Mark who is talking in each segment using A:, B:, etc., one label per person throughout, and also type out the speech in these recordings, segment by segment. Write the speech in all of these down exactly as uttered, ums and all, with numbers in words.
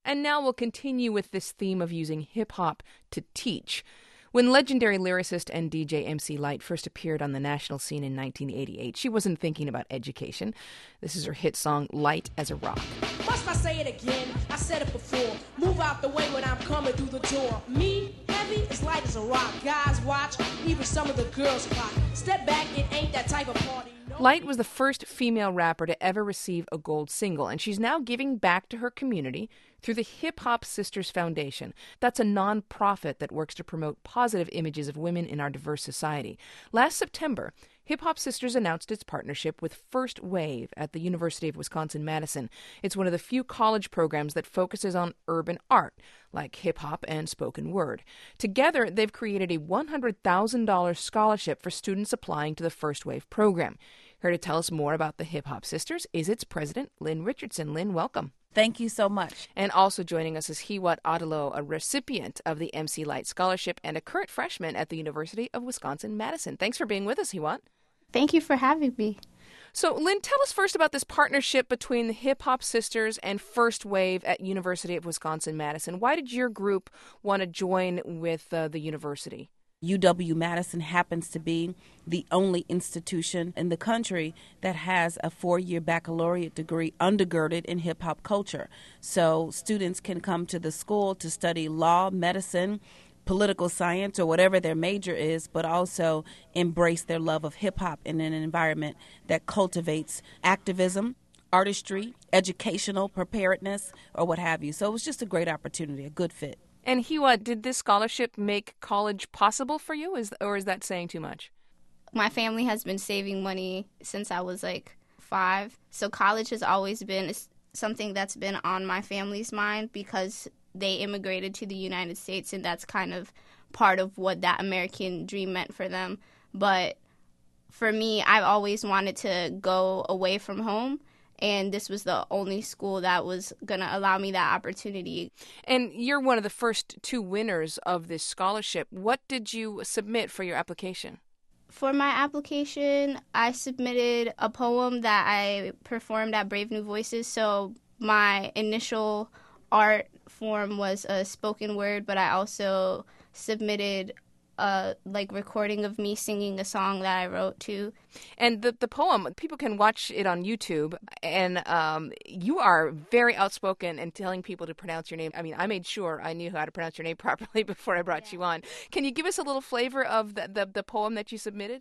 A: And now we'll continue with this theme of using hip-hop to teach. When legendary lyricist and D J M C Lyte first appeared on the national scene in nineteen eighty-eight, she wasn't thinking about education. This is her hit song, Light as a Rock.
B: Must I say it again? I said it before. Move out the way when I'm coming through the door. Me, heavy, as light as a rock. Guys watch, even some of the girls clock. Step back, it ain't that type of party.
A: Lyte was the first female rapper to ever receive a gold single, and she's now giving back to her community through the Hip Hop Sisters Foundation. That's a non-profit that works to promote positive images of women in our diverse society. Last September, Hip Hop Sisters announced its partnership with First Wave at the University of Wisconsin-Madison. It's one of the few college programs that focuses on urban art, like hip-hop and spoken word. Together, they've created a one hundred thousand dollars scholarship for students applying to the First Wave program. Here to tell us more about the Hip Hop Sisters is its president, Lynn Richardson. Lynn, welcome.
C: Thank you so much.
A: And also joining us is Hiwot Adelo, a recipient of the M C Lyte Scholarship and a current freshman at the University of Wisconsin-Madison. Thanks for being with us, Hiwot.
D: Thank you for having me.
A: So, Lynn, tell us first about this partnership between the Hip Hop Sisters and First Wave at University of Wisconsin-Madison. Why did your group want to join with uh, the university?
C: U W-Madison happens to be the only institution in the country that has a four-year baccalaureate degree undergirded in hip-hop culture. So students can come to the school to study law, medicine, political science, or whatever their major is, but also embrace their love of hip-hop in an environment that cultivates activism, artistry, educational preparedness, or what have you. So it was just a great opportunity, a good fit.
A: And Hiwot, did this scholarship make college possible for you, is, or is that saying too much?
D: My family has been saving money since I was like five, so college has always been something that's been on my family's mind because they immigrated to the United States, and that's kind of part of what that American dream meant for them. But for me, I've always wanted to go away from home, and this was the only school that was going to allow me that opportunity.
A: And you're one of the first two winners of this scholarship. What did you submit for your application?
D: For my application, I submitted a poem that I performed at Brave New Voices. So my initial art form was a spoken word, but I also submitted a like recording of me singing a song that I wrote too.
A: And the the poem, people can watch it on YouTube, and um, you are very outspoken in telling people to pronounce your name. I mean, I made sure I knew how to pronounce your name properly before I brought yeah. you on. Can you give us a little flavor of the, the, the poem that you submitted?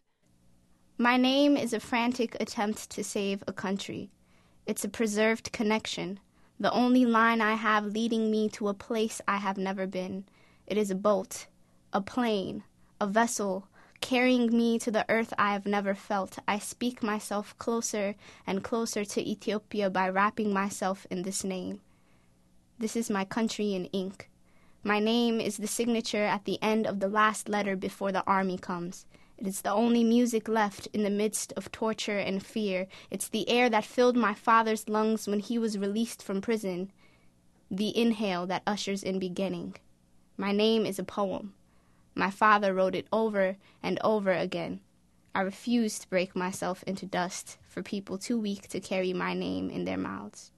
D: My name is a frantic attempt to save a country. It's a preserved connection, the only line I have leading me to a place I have never been. It is a boat, a plane, a vessel, carrying me to the earth I have never felt. I speak myself closer and closer to Ethiopia by wrapping myself in this name. This is my country in ink. My name is the signature at the end of the last letter before the army comes. It is the only music left in the midst of torture and fear. It's the air that filled my father's lungs when he was released from prison. The inhale that ushers in beginning. My name is a poem. My father wrote it over and over again. I refuse to break myself into dust for people too weak to carry my name in their mouths.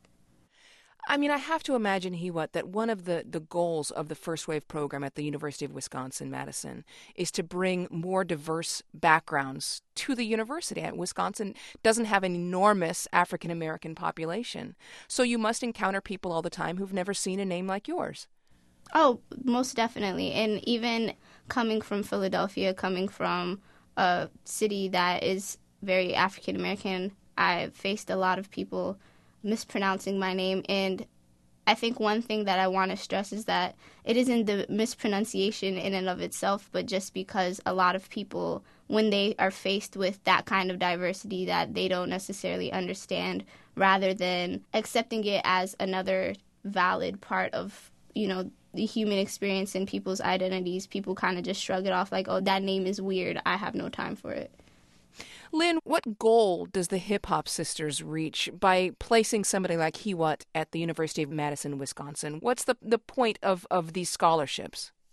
A: I mean, I have to imagine, Hiwot, that one of the, the goals of the First Wave program at the University of Wisconsin-Madison is to bring more diverse backgrounds to the university. Wisconsin doesn't have an enormous African-American population, so you must encounter people all the time who've never seen a name like yours.
D: Oh, most definitely. And even coming from Philadelphia, coming from a city that is very African-American, I faced a lot of people mispronouncing my name. And I think one thing that I want to stress is that it isn't the mispronunciation in and of itself, but just because a lot of people, when they are faced with that kind of diversity that they don't necessarily understand, rather than accepting it as another valid part of, you know, the human experience and people's identities, people kind of just shrug it off like, oh, that name is weird, I have no time for it.
A: Lynn, what goal does the Hip Hop Sisters reach by placing somebody like Hiwot at the University of Madison, Wisconsin? What's the, the point of, of these scholarships?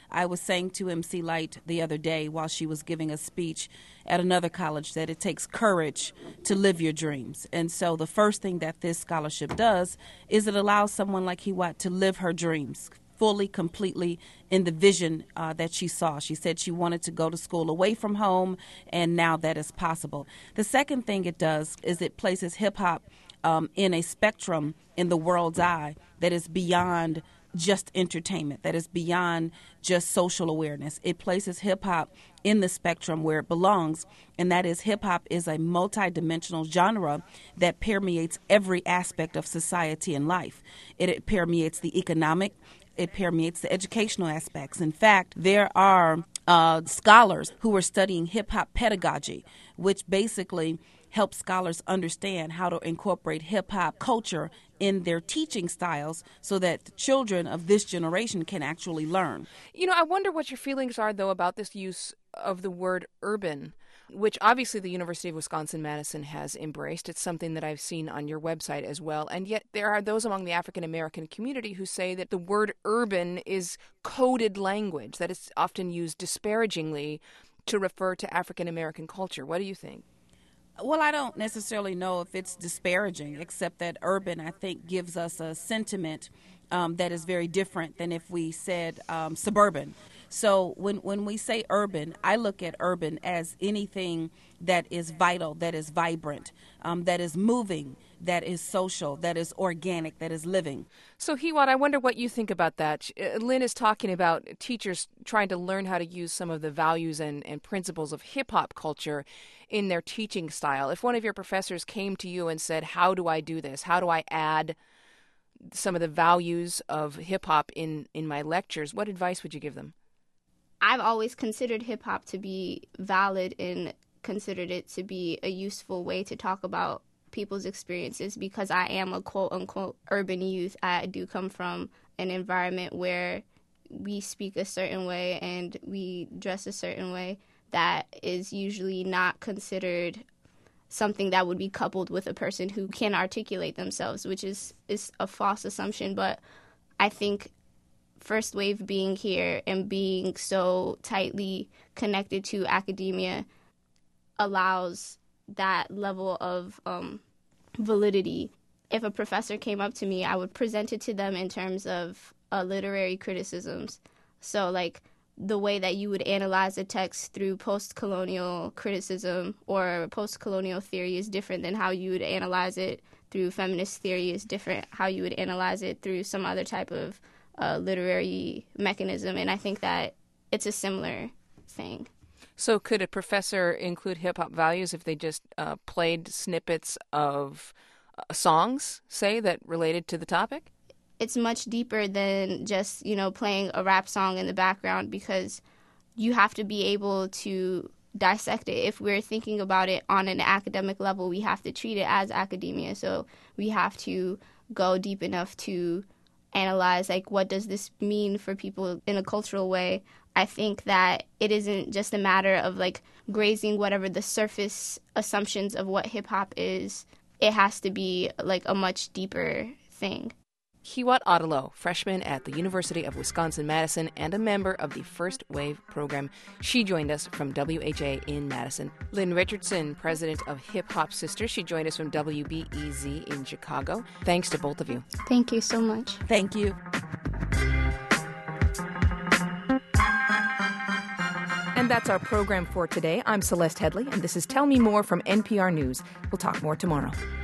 C: I was saying to M C Light the other day while she was giving a speech at another college that it takes courage to live your dreams. And so the first thing that this scholarship does is it allows someone like Hiwot to live her dreams fully, completely in the vision uh, that she saw. She said she wanted to go to school away from home, and now that is possible. The second thing it does is it places hip-hop um, in a spectrum in the world's eye that is beyond just entertainment, that is beyond just social awareness. It places hip-hop in the spectrum where it belongs, and that is hip-hop is a multi-dimensional genre that permeates every aspect of society and life. It, it permeates the economic, it permeates the educational aspects. In fact, there are uh, scholars who are studying hip-hop pedagogy, which basically helps scholars understand how to incorporate hip-hop culture in their teaching styles so that the children of this generation can actually learn.
A: You know, I wonder what your feelings are, though, about this use of the word urban, which obviously the University of Wisconsin-Madison has embraced. It's something that I've seen on your website as well. And yet there are those among the African-American community who say that the word urban is coded language, that it's often used disparagingly to refer to African-American culture. What do you think?
C: Well, I don't necessarily know if it's disparaging, except that urban, I think, gives us a sentiment um, that is very different than if we said um, suburban. So when, when we say urban, I look at urban as anything that is vital, that is vibrant, um, that is moving, that is social, that is organic, that is living.
A: So, Hiwot, I wonder what you think about that. Lynn is talking about teachers trying to learn how to use some of the values and, and principles of hip-hop culture in their teaching style. If one of your professors came to you and said, how do I do this? How do I add some of the values of hip-hop in, in my lectures? What advice would you give them?
D: I've always considered hip-hop to be valid and considered it to be a useful way to talk about people's experiences because I am a quote-unquote urban youth. I do come from an environment where we speak a certain way and we dress a certain way that is usually not considered something that would be coupled with a person who can articulate themselves, which is, is a false assumption. But I think First Wave being here and being so tightly connected to academia allows that level of um, validity. If a professor came up to me, I would present it to them in terms of uh, literary criticisms. So, like, the way that you would analyze a text through post-colonial criticism or post-colonial theory is different than how you would analyze it through feminist theory is different, how you would analyze it through some other type of uh, literary mechanism. And I think that it's a similar thing.
A: So could a professor include hip-hop values if they just uh, played snippets of uh, songs, say, that related to the topic?
D: It's much deeper than just, you know, playing a rap song in the background because you have to be able to dissect it. If we're thinking about it on an academic level, we have to treat it as academia. So we have to go deep enough to analyze, like, what does this mean for people in a cultural way? I think that it isn't just a matter of, like, grazing whatever the surface assumptions of what hip-hop is. It has to be, like, a much deeper thing.
A: Hiwot Adalo, freshman at the University of Wisconsin-Madison and a member of the First Wave program. She joined us from W H A in Madison. Lynn Richardson, president of Hip Hop Sisters. She joined us from W B E Z in Chicago. Thanks to both of you.
D: Thank you so much.
C: Thank you.
A: And that's our program for today. I'm Celeste Headley, and this is Tell Me More from N P R News. We'll talk more tomorrow.